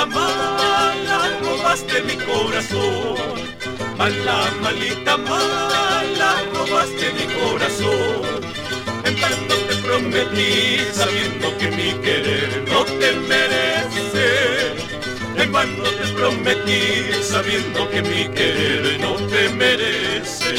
malita mala, robaste mi corazón. Mala, malita mala, robaste mi corazón. En vano te prometí, sabiendo que mi querer no te merece. En vano te prometí, sabiendo que mi querer no te merece.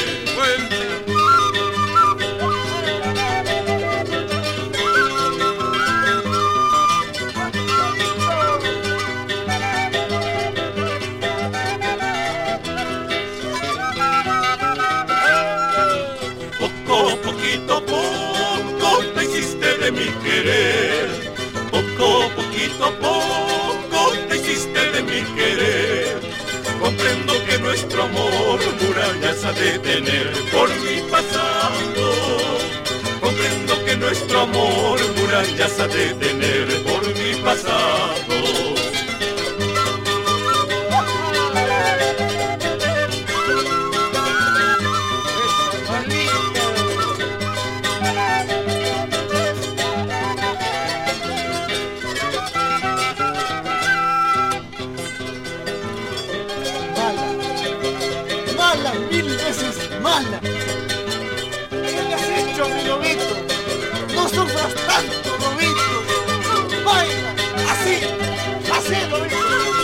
Poco te hiciste de mi querer. Poquito a poco te hiciste de mi querer. Comprendo que nuestro amor murallas ha de tener por mi pasado. Comprendo que nuestro amor murallas ha de tener por mi pasado. Mil veces mala. ¿Qué le has hecho, mi lobito? No sufras tanto, lobito. Baila, así, lobito.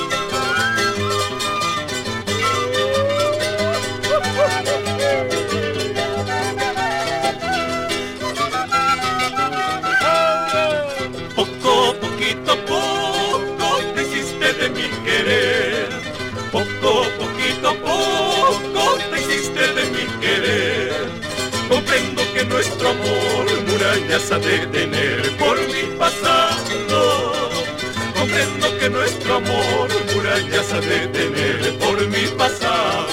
Poquito a poco te hiciste de mi querer. Poquito a poco te hiciste de mi querer. Comprendo que nuestro amor murallas ha de tener por mi pasado. Comprendo que nuestro amor murallas ha de tener por mi pasado.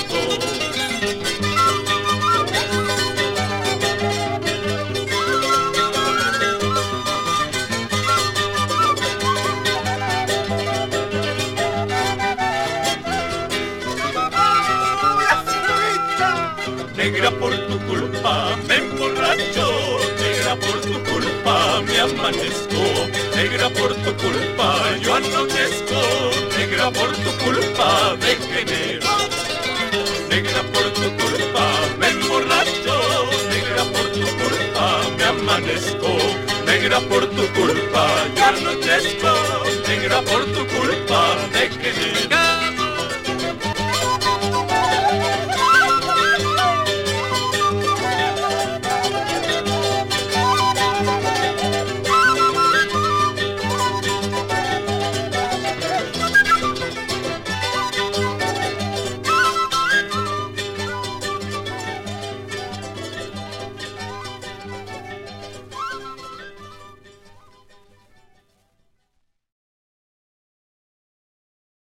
Negra, por tu culpa me emborracho, negra, por tu culpa me amanezco, negra, por tu culpa yo anochezco, negra, por tu culpa degenero, negra, por tu culpa me emborracho, negra, por tu culpa me amanezco, negra, por tu culpa yo anochezco, negra, por tu culpa degenero.